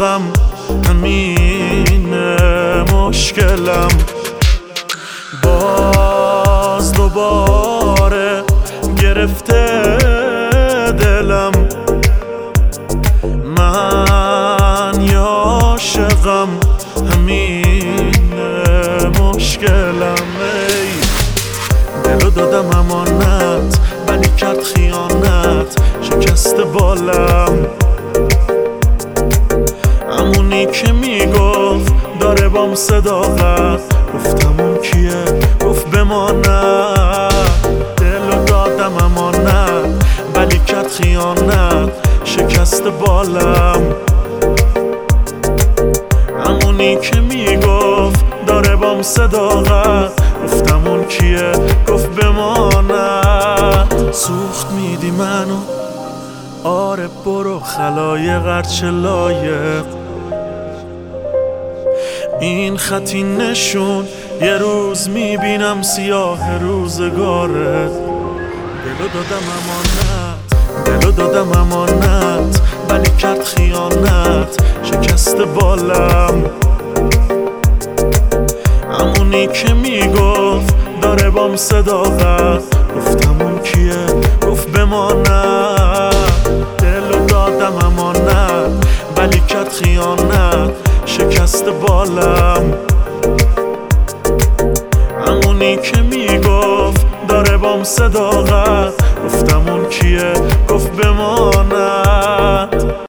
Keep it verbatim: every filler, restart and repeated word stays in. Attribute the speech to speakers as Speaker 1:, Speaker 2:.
Speaker 1: عاشقم، همینه مشکلم. باز دوباره گرفته دلم، من یا عاشقم، همینه مشکلم. ای دلو دادم امانت، ولی کرد خیانت، شکست بالم. همونی که میگفت داره بام صداقت، گفتم اون کیه؟ گفت بماند. دلو دادم امانت، ولی کرد خیانت، شکست بالم. همونی که میگفت داره بام صداقت، گفتم اون کیه؟ گفت بماند. سوخت میدی منو، آره برو خلایق هرچه لایق. این خطی نشون یه روز میبینم سیاه روزگاره. دلو دادم امانت، دلو دادم امانت، ولی کرد خیانت، شکست بالم. همونی که میگفت داره بام صداقت، گفتم اون کیه؟ گفت بماند. دلو دادم امانت، ولی کرد خیانت، شکست بالم. همونی که میگفت داره بام صداقت، گفتم اون کیه؟ گفت بماند.